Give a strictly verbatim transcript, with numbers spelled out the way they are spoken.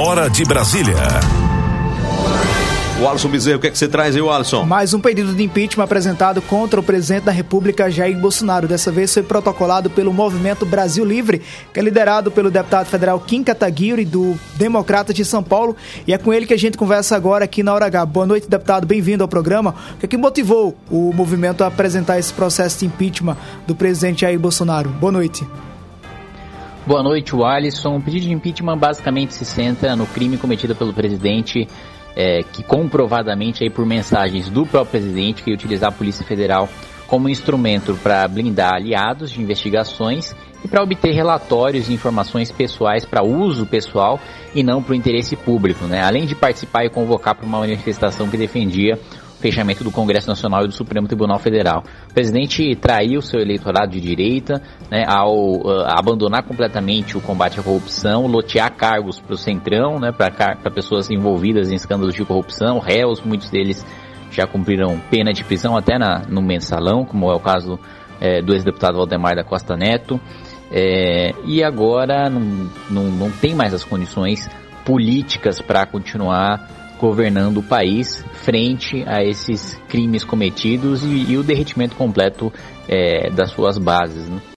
Hora de Brasília. O Alisson Bezerra, o que é que você traz aí, Alisson? Mais um pedido de impeachment apresentado contra o presidente da República, Jair Bolsonaro. Dessa vez foi protocolado pelo Movimento Brasil Livre, que é liderado pelo deputado federal Kim Kataguiri, do Democratas de São Paulo. E é com ele que a gente conversa agora aqui na Hora H. Boa noite, deputado. Bem-vindo ao programa. O que é que motivou o movimento a apresentar esse processo de impeachment do presidente Jair Bolsonaro? Boa noite. Boa noite, Alisson. O pedido de impeachment basicamente se centra no crime cometido pelo presidente, É, que comprovadamente aí por mensagens do próprio presidente que ia utilizar a Polícia Federal como instrumento para blindar aliados de investigações e para obter relatórios e informações pessoais para uso pessoal e não para o interesse público, né? Além de participar e convocar para uma manifestação que defendia o fechamento do Congresso Nacional e do Supremo Tribunal Federal. O presidente traiu seu eleitorado de direita, né, ao uh, abandonar completamente o combate à corrupção, lotear cargos para o Centrão, né, para pessoas envolvidas em escândalos de corrupção, réus, muitos deles já cumpriram pena de prisão até na, no mensalão, como é o caso é, do ex-deputado Valdemar da Costa Neto, é, e agora não, não, não tem mais as condições políticas para continuar governando o país frente a esses crimes cometidos e, e o derretimento completo é, das suas bases, né?